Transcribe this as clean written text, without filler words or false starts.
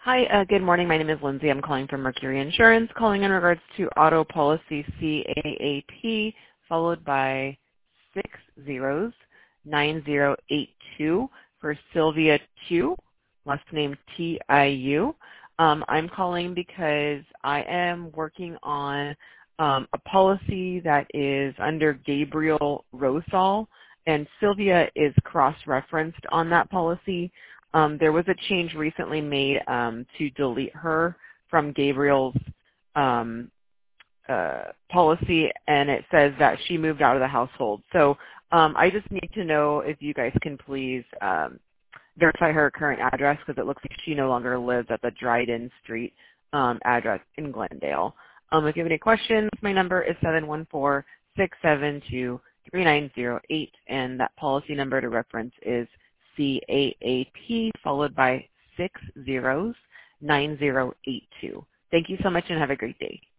Hi, good morning. My name is Lindsay. I'm calling from Mercury Insurance, calling in regards to auto policy CAAP, followed by 609082 for Sylvia Tiu, last name Tiu. I'm calling because I am working on a policy that is under Gabriel Rosal, and Sylvia is cross-referenced on that policy. There was a change recently made to delete her from Gabriel's policy, and it says that she moved out of the household. So I just need to know if you guys can please verify her current address, because it looks like she no longer lives at the Dryden Street address in Glendale. If you have any questions, my number is 714-672-3908, and that policy number to reference is CAAP followed by 609082. Thank you so much and have a great day.